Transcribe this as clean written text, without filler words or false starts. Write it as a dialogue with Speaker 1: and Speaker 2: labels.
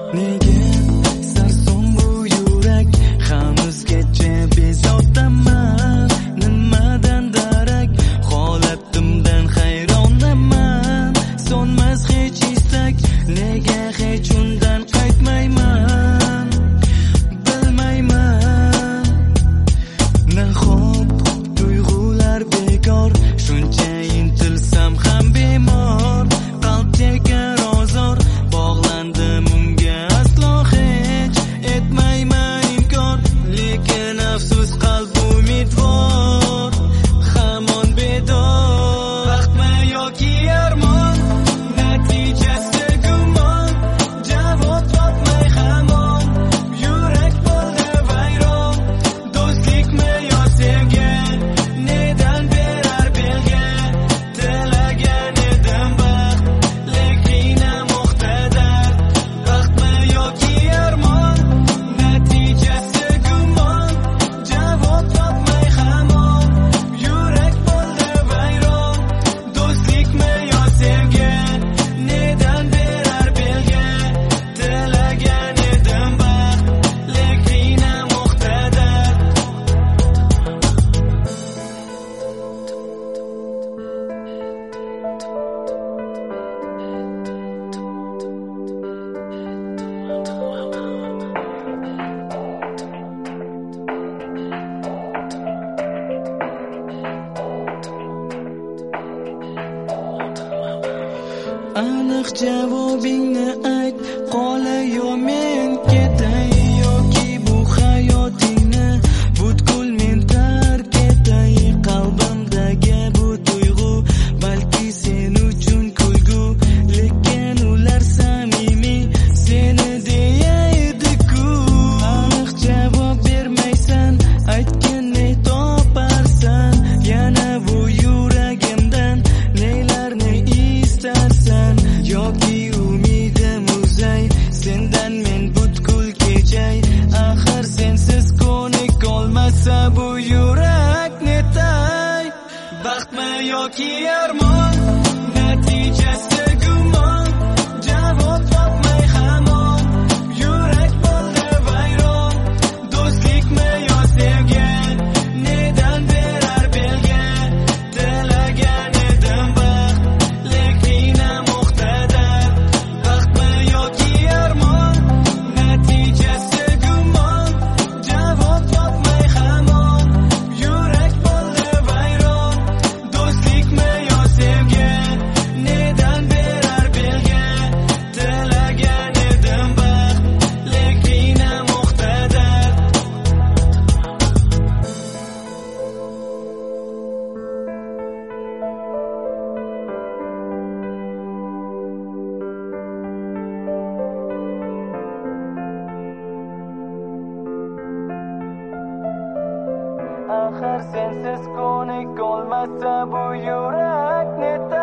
Speaker 1: Nega sarson bu yurak hanuzgacha bezovtaman, nimadan darak holatimdan hayronaman. So'nmas hech istak, nega hech undan qaytmayman, bilmayman. Nahot tuyg'ular bekor, shuncha intilsam ham bemor. Qalb chekar ozor, bog'landim unga aslo hech etmayman inkor. Lekin afsus qalb umidvor, hamon bedor. Baxtmi yoki armon, natijasi gumon. Javob topmay hamon, yurak bo'ldi vayron. Do'stlikmi yo sevgi, nedan berar belgi. Tilagan edim baxt, lekin muqtadar. Baxtmi yoki armon, natijasi gumon. Javob topmay hamon, yurak bo'ldi vayron. Do'stlikmi yo sevgi, nedan berar belgi. Tilagan edim baxt, lekin muqtadar. Aniq javobingni ayt, qolay yo men ketay, yoki bu hayotingni butkul men tark etay. Qalbimdagi bu tuyg'u balki sen uchun kulgu, lekin ular samimiy seni deya edi-ku. Aniq javob bermaysan, aytgin ne toparsan, yana bu yuragimdan nelarni istarsan. Yoki umidim uzay, sendan men butkul kechay. Axir sensiz ko'nik olmasa bu yurak netay. Baxtmi yoki armon, natijasi gumon. Javob topmay hamon, yurak bo'ldi vayron. Do'stlikmi yo sevgi, nedan berar belgi. Tilagan edim baxt, lekin muqtadar. Baxtmi yoki armon, natijasi gumon. Javob topmay hamon, yurak bo'ldi vayron. Do'stlikmi yo sevgi, nedan berar belgi. Tilagan edim baxt, lekin muqtadar. Axir sensiz ko'nik olmasa bu yurak netay.